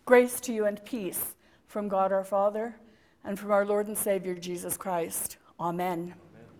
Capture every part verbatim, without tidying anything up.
Grace to you and peace from God our Father and from our Lord and Savior Jesus Christ. Amen. Amen.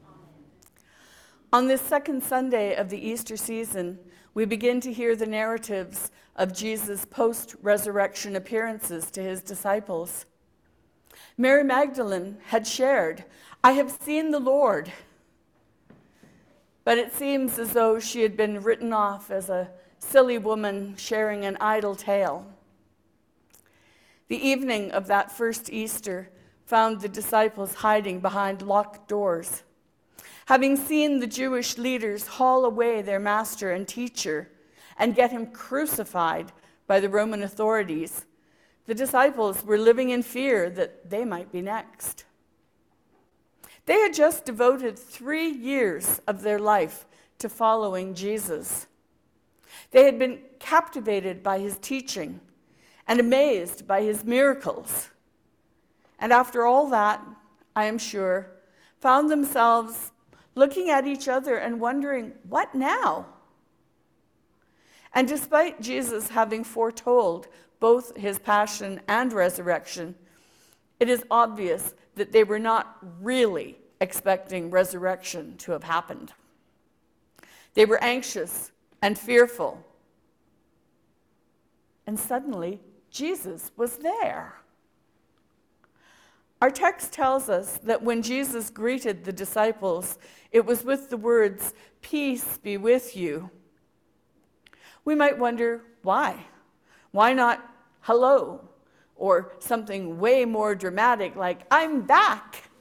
On this second Sunday of the Easter season, we begin to hear the narratives of Jesus' post-resurrection appearances to his disciples. Mary Magdalene had shared, "I have seen the Lord." But it seems as though she had been written off as a silly woman sharing an idle tale. The evening of that first Easter found the disciples hiding behind locked doors. Having seen the Jewish leaders haul away their master and teacher and get him crucified by the Roman authorities, the disciples were living in fear that they might be next. They had just devoted three years of their life to following Jesus. They had been captivated by his teaching and amazed by his miracles. And after all that, I am sure, found themselves looking at each other and wondering, what now? And despite Jesus having foretold both his passion and resurrection, it is obvious that they were not really expecting resurrection to have happened. They were anxious and fearful. And suddenly, Jesus was there. Our text tells us that when Jesus greeted the disciples, it was with the words, "Peace be with you." We might wonder, why? Why not hello? Or something way more dramatic like, "I'm back."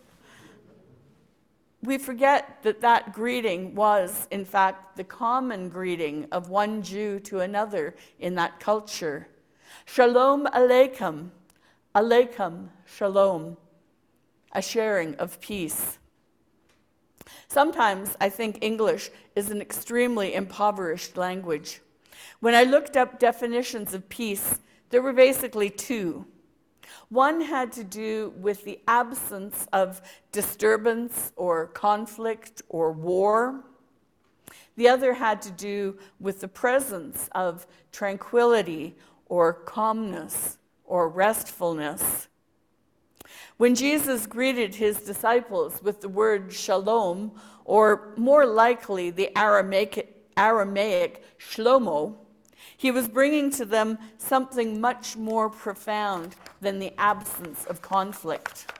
We forget that that greeting was, in fact, the common greeting of one Jew to another in that culture. Shalom Aleichem, Aleichem Shalom, a sharing of peace. Sometimes I think English is an extremely impoverished language. When I looked up definitions of peace, there were basically two. One had to do with the absence of disturbance or conflict or war. The other had to do with the presence of tranquility or calmness or restfulness. When Jesus greeted his disciples with the word shalom, or more likely the Aramaic, Aramaic shlomo, he was bringing to them something much more profound than the absence of conflict.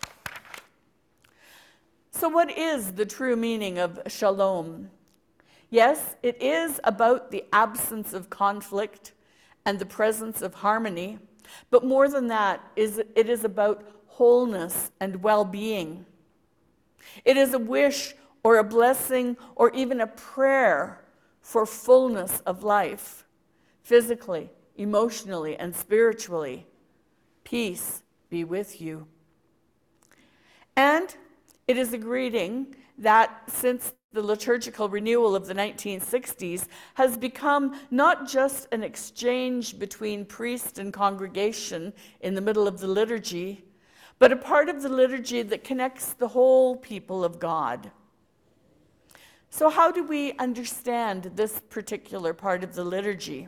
So what is the true meaning of shalom? Yes, it is about the absence of conflict and the presence of harmony, but more than that, is it is about wholeness and well-being. It is a wish or a blessing or even a prayer for fullness of life, physically, emotionally, and spiritually. Peace be with you. And it is a greeting that, since the liturgical renewal of the nineteen sixties, has become not just an exchange between priest and congregation in the middle of the liturgy, but a part of the liturgy that connects the whole people of God. So how do we understand this particular part of the liturgy?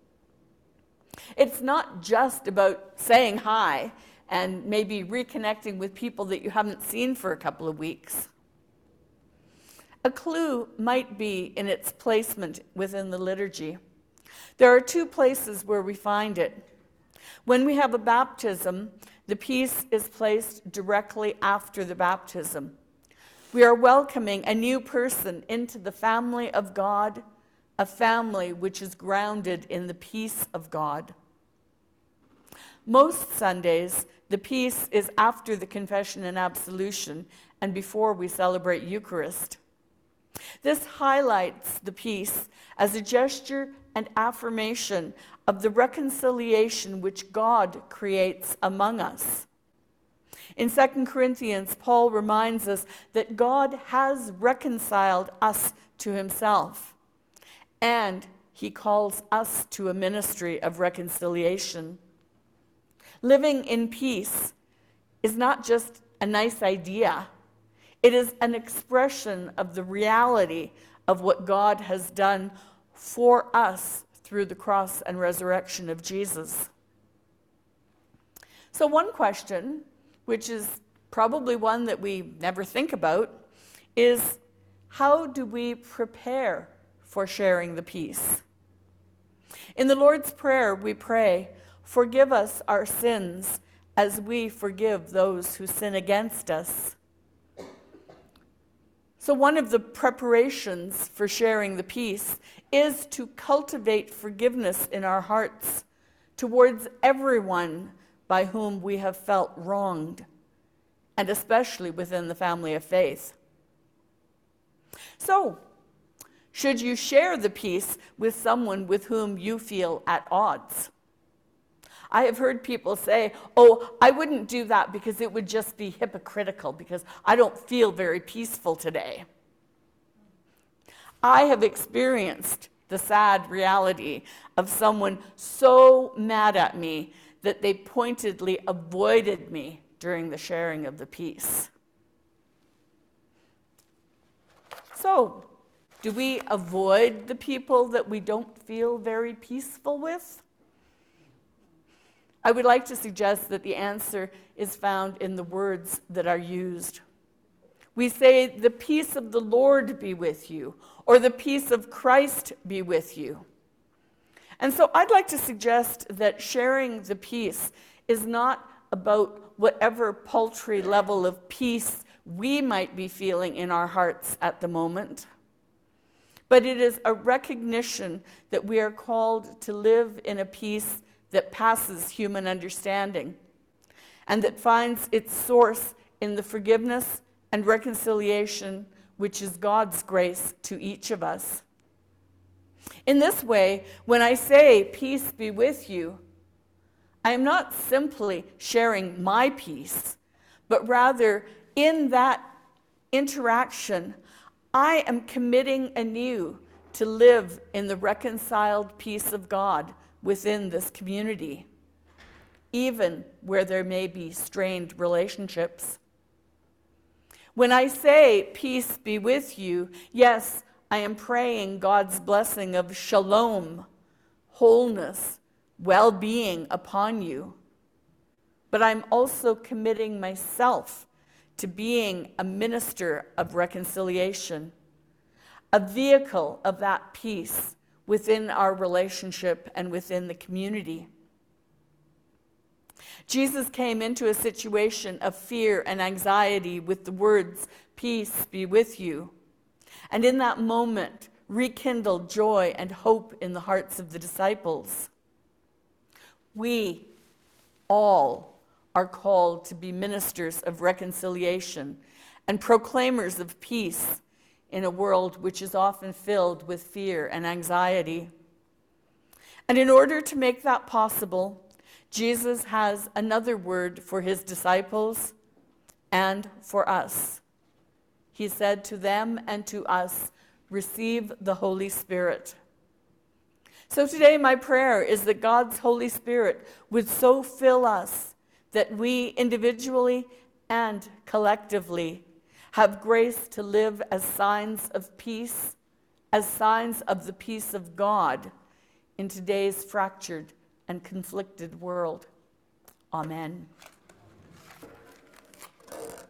It's not just about saying hi and maybe reconnecting with people that you haven't seen for a couple of weeks. A clue might be in its placement within the liturgy. There are two places where we find it. When we have a baptism, the peace is placed directly after the baptism. We are welcoming a new person into the family of God, a family which is grounded in the peace of God. Most Sundays, the peace is after the confession and absolution and before we celebrate Eucharist. This highlights the peace as a gesture and affirmation of the reconciliation which God creates among us. In Second Corinthians, Paul reminds us that God has reconciled us to himself, and he calls us to a ministry of reconciliation. Living in peace is not just a nice idea. It is an expression of the reality of what God has done for us through the cross and resurrection of Jesus. So one question, which is probably one that we never think about, is how do we prepare for sharing the peace? In the Lord's Prayer, we pray, "Forgive us our sins as we forgive those who sin against us." So one of the preparations for sharing the peace is to cultivate forgiveness in our hearts towards everyone by whom we have felt wronged, and especially within the family of faith. So, should you share the peace with someone with whom you feel at odds? I have heard people say, "Oh, I wouldn't do that because it would just be hypocritical because I don't feel very peaceful today." I have experienced the sad reality of someone so mad at me that they pointedly avoided me during the sharing of the peace. So, do we avoid the people that we don't feel very peaceful with? I would like to suggest that the answer is found in the words that are used. We say, "The peace of the Lord be with you," or "The peace of Christ be with you." And so I'd like to suggest that sharing the peace is not about whatever paltry level of peace we might be feeling in our hearts at the moment, but it is a recognition that we are called to live in a peace that passes human understanding and that finds its source in the forgiveness and reconciliation which is God's grace to each of us. In this way, when I say, "Peace be with you," I am not simply sharing my peace, but rather in that interaction, I am committing anew to live in the reconciled peace of God within this community, even where there may be strained relationships. When I say, "Peace be with you," yes, I am praying God's blessing of shalom, wholeness, well-being upon you. But I'm also committing myself to being a minister of reconciliation, a vehicle of that peace within our relationship and within the community. Jesus came into a situation of fear and anxiety with the words, "Peace be with you," and in that moment rekindled joy and hope in the hearts of the disciples. We all are called to be ministers of reconciliation and proclaimers of peace in a world which is often filled with fear and anxiety. And in order to make that possible, Jesus has another word for his disciples and for us. He said to them and to us, "Receive the Holy Spirit." So today my prayer is that God's Holy Spirit would so fill us that we individually and collectively have grace to live as signs of peace, as signs of the peace of God in today's fractured and conflicted world. Amen.